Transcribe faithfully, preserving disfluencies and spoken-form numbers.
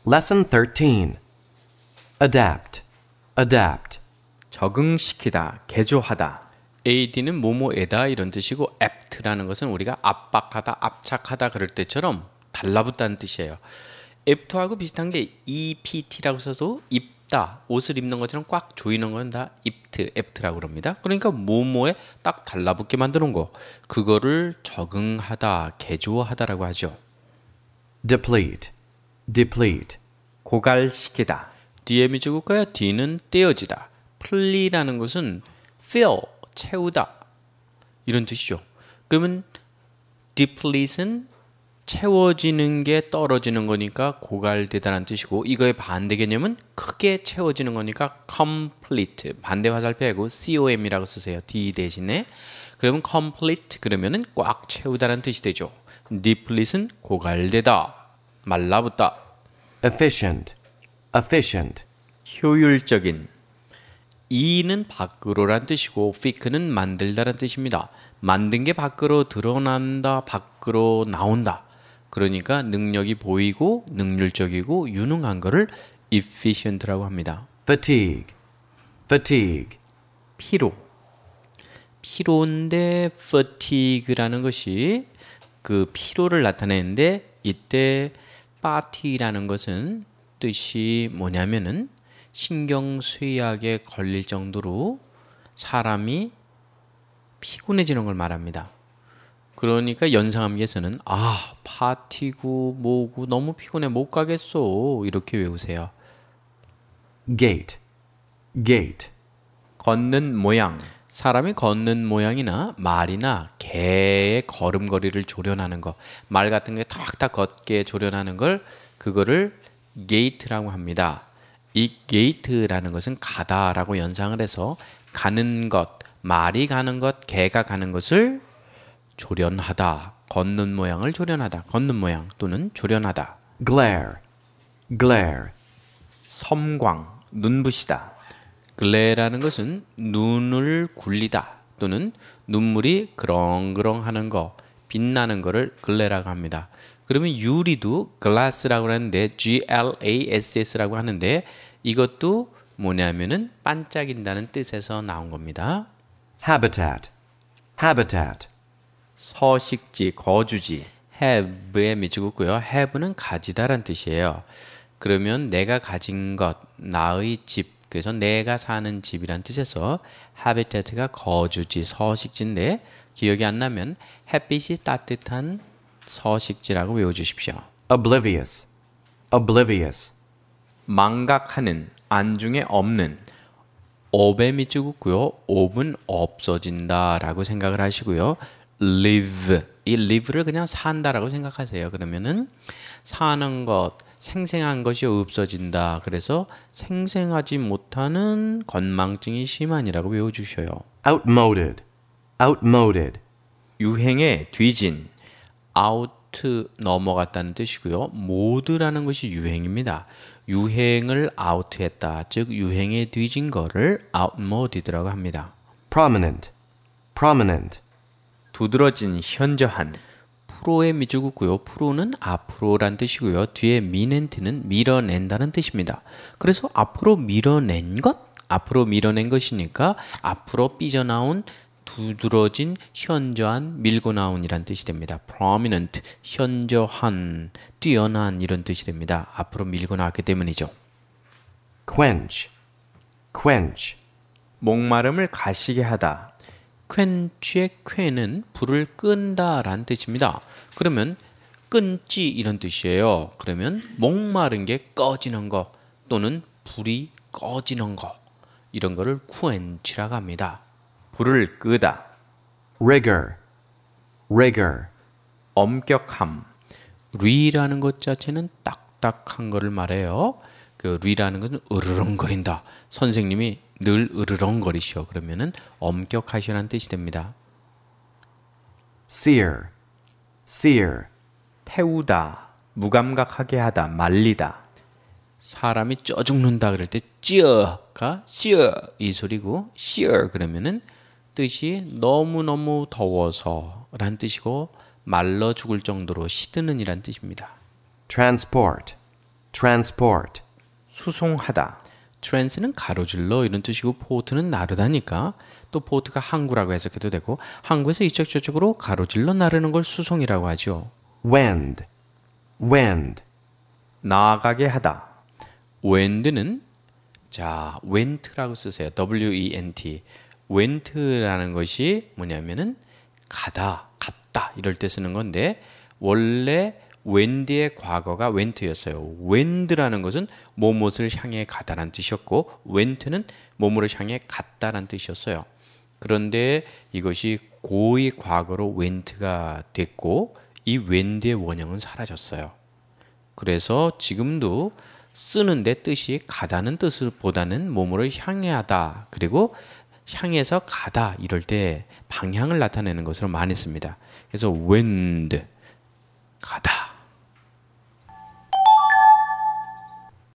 Lesson thirteen. Adapt, adapt. 적응시키다, 개조하다. 에이디는 뭐뭐에다 이런 뜻이고 apt라는 것은 우리가 압박하다, 압착하다 그럴 때처럼 달라붙다는 뜻이에요. apt하고 비슷한 게 ept라고 써서 입다, 옷을 입는 것처럼 꽉 조이는 건 다 ipt, apt라고 그럽니다. 그러니까 뭐뭐에 딱 달라붙게 만드는 거, 그거를 적응하다, 개조하다라고 하죠. Deplete, deplete. 고갈시키다. 뒤에 미주국가야 D는 떼어지다. 풀리라는 것은 fill, 채우다 이런 뜻이죠. 그러면 deplete는 채워지는 게 떨어지는 거니까 고갈되다라는 뜻이고, 이거의 반대 개념은 크게 채워지는 거니까 complete, 반대 화살표하고 com이라고 쓰세요. D 대신에. 그러면 complete 그러면은 꽉 채우다라는 뜻이 되죠. deplete는 고갈되다, 말라붙다. Efficient, efficient. 효율적인. 이는 밖으로란 뜻이고 fic는 만들다란 뜻입니다. 만든 게 밖으로 드러난다, 밖으로 나온다. 그러니까 능력이 보이고 능률적이고 유능한 거를 efficient라고 합니다. Fatigue, fatigue. 피로. 피로인데 fatigue라는 것이 그 피로를 나타내는데, 이때 fatigue라는 것은 뜻이 뭐냐면은 신경쇠약에 걸릴 정도로 사람이 피곤해지는 걸 말합니다. 그러니까 연상함기에서는 아, 파티구 뭐구 너무 피곤해 못 가겠어 이렇게 외우세요. Gait, gait. 걷는 모양. 사람이 걷는 모양이나 말이나 개의 걸음걸이를 조련하는 거, 말 같은 게 탁탁 걷게 조련하는 걸, 그거를 gait라고 합니다. 이 gait라는 것은 가다라고 연상을 해서 가는 것, 말이 가는 것, 개가 가는 것을 조련하다, 걷는 모양을 조련하다, 걷는 모양 또는 조련하다. Glare, glare. 섬광, 눈부시다. 글레라는 것은 눈을 굴리다 또는 눈물이 그렁그렁하는 거, 빛나는 거를 글레라고 합니다. 그러면 유리도 glass라고 하는데 glass라고 하는데, 이것도 뭐냐면은 반짝인다는 뜻에서 나온 겁니다. Habitat, habitat. 서식지, 거주지. have에 미치고요. have는 가지다란 뜻이에요. 그러면 내가 가진 것, 나의 집, 그래서 내가 사는 집이란 뜻에서 habitat가 거주지, 서식지인데, 기억이 안 나면 햇빛이 따뜻한 서식지라고 외워주십시오. Oblivious, oblivious. 망각하는, 안중에 없는. 업에 미치고요. 업은 없어진다 라고 생각을 하시고요. live, 이 live를 그냥 산다라고 생각하세요. 그러면은 사는 것, 생생한 것이 없어진다. 그래서 생생하지 못하는 건망증이 심한이라고 외워주셔요. Outmoded, outmoded. 유행에 뒤진. out 넘어갔다는 뜻이고요. mode라는 것이 유행입니다. 유행을 out했다, 즉 유행에 뒤진 거를 outmoded라고 합니다. Prominent, prominent. 두드러진, 현저한. 프로에 미주고요. 프로는 앞으로란 뜻이고요. 뒤에 민엔트는 밀어낸다는 뜻입니다. 그래서 앞으로 밀어낸 것, 앞으로 밀어낸 것이니까 앞으로 삐져나온, 두드러진, 현저한, 밀고 나온이란 뜻이 됩니다. prominent, 현저한, 뛰어난 이런 뜻이 됩니다. 앞으로 밀고 나왔기 때문이죠. Quench, quench. 목마름을 가시게 하다. quench의 quen은 불을 끈다라는 뜻입니다. 그러면 끊지 이런 뜻이에요. 그러면 목마른 게 꺼지는 거 또는 불이 꺼지는 거, 이런 거를 quench라고 합니다. 불을 끄다. Rigor, rigor. 엄격함. 리라는 것 자체는 딱딱한 거를 말해요. 그 리라는 것은 으르렁거린다. 선생님이 늘 으르렁거리시오. 그러면은 엄격하시라는 뜻이 됩니다. Sear, sear. 태우다, 무감각하게 하다, 말리다. 사람이 쪄 죽는다 그럴 때 찌어가 찌어 이 소리고, sear 그러면은 뜻이 너무너무 더워서 란 뜻이고, 말라 죽을 정도로 시드는 이란 뜻입니다. Transport, transport, 수송하다. trans는 가로질러 이런 뜻이고 port는 나르다니까 또 port가 항구라고 해석해도 되고 항구에서 이쪽 저쪽으로 가로질러 나르는 걸 수송이라고 하죠. wend, wend, 나아가게 하다. wend는 자 went라고 쓰세요. W E N T. went라는 것이 뭐냐면은 가다, 갔다 이럴 때 쓰는 건데 원래 wend의 과거가 went였어요. wend라는 것은 뭐뭇을 향해 가다라는 뜻이었고 went는 뭐뭐를 향해 갔다라는 뜻이었어요. 그런데 이것이 고의 과거로 went가 됐고 이 wend의 원형은 사라졌어요. 그래서 지금도 쓰는데 뜻이 가다는 뜻보다는 뭐뭐를 향해하다 그리고 향해서 가다 이럴 때 방향을 나타내는 것으로 많이 씁니다. 그래서 wend 가다